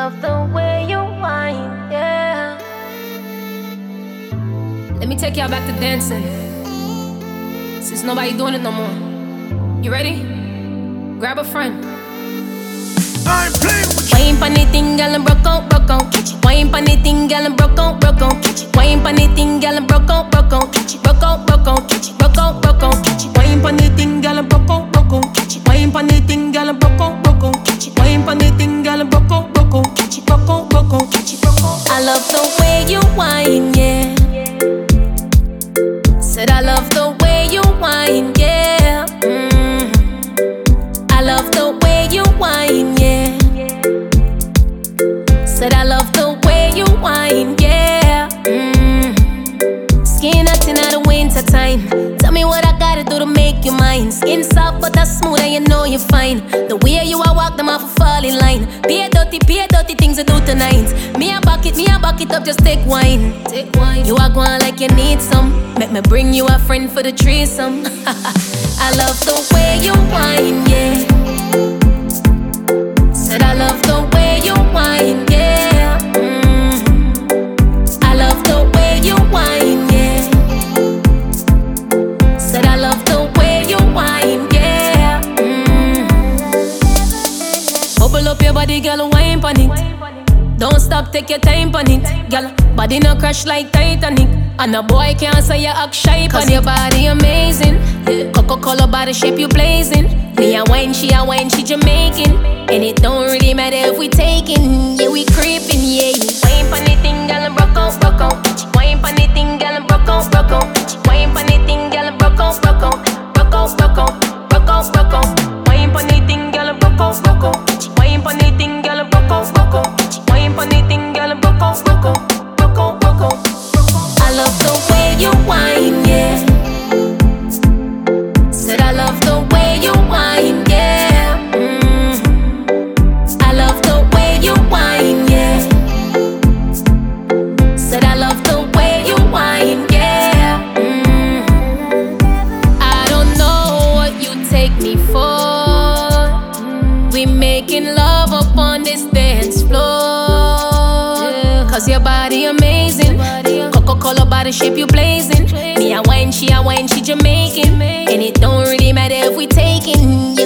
love the way you whine, yeah. Let me take y'all back to dancing, since nobody doing it no more. You ready? Grab a friend. I'm playing with you. Wine pon the thing, girl, and broke out, catch it. Wine pon the thing, girl, and broke out, catch it. Wine pon the thing, girl, and broke out, catch it. Broke out, catch it. Broke out, catch it. Wine pon the thing, girl, and broke out, catch it. Wine pon the thing, girl, and broke out, catch it. Wine pon the thing, girl, and broke out, catch it. Broke out, catch it. I love the way you whine, yeah. Said I love the way you whine, yeah. I love the way you whine, yeah. Said I love the way you whine, yeah. Skin acting out of winter time. Tell me what I gotta do to make you mine. Skin soft but that's smooth and you know you're fine. The way you a walk them off a fall in line. Be a dirty things I do tonight. Me a buck it up, just take wine. You are going like you need some. Make me bring you a friend for the threesome. I love the way you whine, yeah. Said I love the way you whine, yeah. I love the way you whine, yeah. Said I love the way you whine, yeah. Bubble up your body, girl, wine pon it. Don't stop, take your time pon it, girl. Body no crash like Titanic. And a boy can't say you act shy pon it. 'Cause your body amazing, yeah. Coca-Cola body shape you blazing. Me a wine, she Jamaican. And it don't really matter if we taking, yeah, we creeping, yeah. Wine pon the thing, girl, and broke out. Wine pon the thing, girl, and broke out. Wine pon the thing, girl, and broke out. Wine pon the thing, girl, and broke out. Wine pon the thing, girl, and broke out. Wine pon the thing, girl, and broke out. I love the way you whine, yeah. Said I love the way you whine, yeah. I love the way you whine, yeah. Said I love the way you whine, yeah. I don't know what you take me for. We making love up on this dance floor. 'Cause your body amazing. Coca-Cola body shape you blazing. Me a wine, she Jamaican. And it don't really matter if we taking,